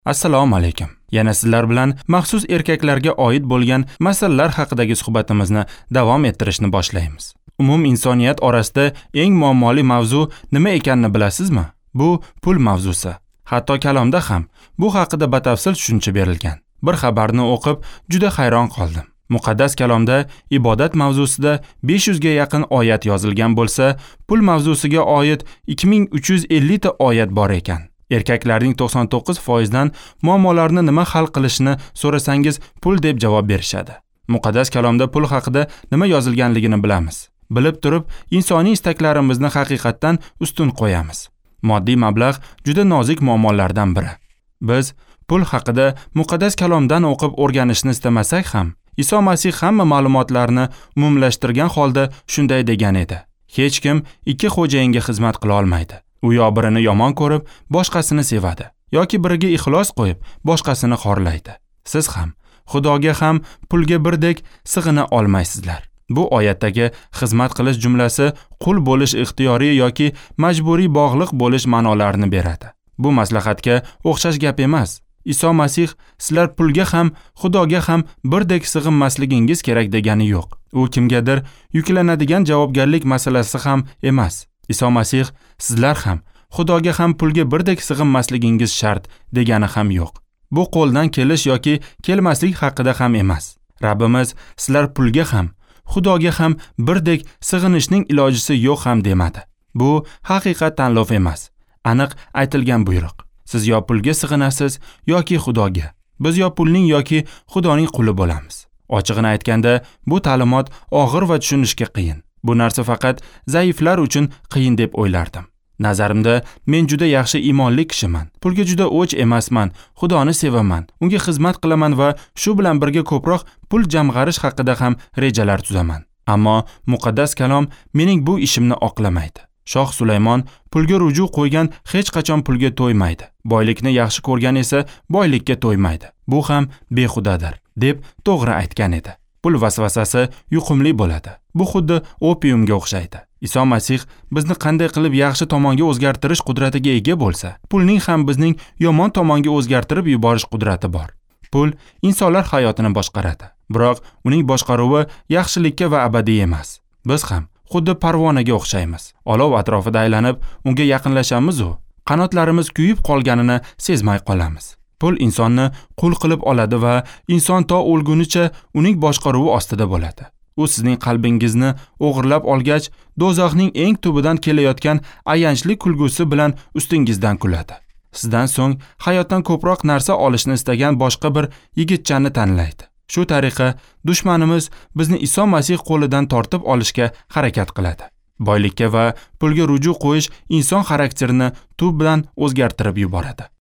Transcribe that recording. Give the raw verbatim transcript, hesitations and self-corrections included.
Assalomu alaykum. Yana sizlar bilan maxsus erkaklarga oid bo'lgan masalalar haqidagi suhbatimizni davom ettirishni boshlaymiz. Umum insoniyat orasida eng muammoli mavzu nima ekanini bilasizmi? Bu pul mavzusi. Hatto kalomda ham bu haqida batafsil tushuncha berilgan. Bir xabarni o'qib juda hayron qoldim. Muqaddas kalomda ibodat mavzusida besh yuz ga yaqin oyat yozilgan bo'lsa, pul mavzusiga oid ikki ming uch yuz ellik ta oyat bor ekan. Erkaklarning to'qson to'qqiz foiz dan muammolarni nima hal qilishini so'rasangiz pul deb javob berishadi. Muqaddas kalomda pul haqida nima yozilganligini bilamiz. Bilib turib, insoniy istaklarimizni haqiqatdan ustun qo'yamiz. Moddiy mablag' juda nozik muammolardan biri. Biz pul haqida muqaddas kalomdan o'qib o'rganishni istamasak ham, Iso Masih hamma ma'lumotlarni umumlashtirgan holda shunday degan edi. Hech kim ikki xo'jayinga xizmat qila olmaydi. U yo birini yomon ko'rib, boshqasini sevadi, yoki biriga ixlos qo'yib, boshqasini xorlaydi. Siz ham, Xudoga ham pulga birdek sig'ina olmaysizlar. Bu oyatdagi xizmat qilish jumlasi qul bo'lish ixtiyoriy yoki majburiy bog'liq bo'lish ma'nolarini beradi. Bu maslahatga o'xshash gap emas. Iso Masih sizlar pulga ham, Xudoga ham birdek sig'inmasligingiz kerak degani yo'q. U kimgadir yuklanadigan javobgarlik masalasi ham emas. Iso Masih sizlar ham, Xudoga ham pulga birdek sig'inmasligingiz shart degani ham yo'q. Bu qo'ldan kelish yoki kelmaslik haqida ham emas. Rabbimiz sizlar pulga ham, Xudoga ham birdek sig'inishning ilojisi yo'q ham demadi. Bu haqiqat tanlov emas. Aniq aytilgan buyruq. Siz yo pulga sig'inasiz yoki Xudoga. Biz yo pulning yoki Xudoning quli bo'lamiz. Ochig'ini aytganda, bu ta'limot og'ir va tushunishga qiyin. Bu narsa faqat zaiflar uchun qiyin deb o'ylardim. Nazarimda, men juda yaxshi iymonli kishiman. Pulga juda o'ch emasman. Xudoni sevaman. Unga xizmat qilaman va shu bilan birga ko'proq pul jamg'arish haqida ham rejalar tuzaman. Ammo muqaddas kalom mening bu ishimni oqlamaydi. Shoh Sulaymon pulga ruju qo'ygan hech qachon pulga to'ymaydi. Boylikni yaxshi ko'rgan esa boylikka to'ymaydi. Bu ham behudadir, deb to'g'ri aytgan edi. Pul vasvasasi yuqumli bo'ladi. Bu xuddi opiumga o'xshaydi. Iso Masih bizni qanday qilib yaxshi tomonga o'zgartirish qudratiga ega bo'lsa, pulning ham bizning yomon tomonga o'zgartirib yuborish qudrati bor. Pul insonlar hayotini boshqaradi, biroq uning boshqaruvi yaxshilikka va abadiy emas. Biz ham xuddi parvonaga o'xshaymiz. Olov atrofida aylanib, unga yaqinlashamiz-u, qanotlarimiz kuyib qolganini sezmay qolamiz. Pul insonni qul qilib oladi va inson to o'lgunicha uning boshqaruvi ostida bo'ladi. U sizning qalbingizni o'g'irlab olgach, do'zaxning eng tubidan kelayotgan ayanchli kulgusi bilan ustingizdan kuladi. Sizdan so'ng hayotdan ko'proq narsa olishni istagan boshqa bir yigitchani tanlaydi. Shu tariqa dushmanimiz bizni Iso Masih qo'lidan tortib olishga harakat qiladi. Boylikka va pulga ruju qo'yish inson xarakterini tub bilan o'zgartirib yuboradi.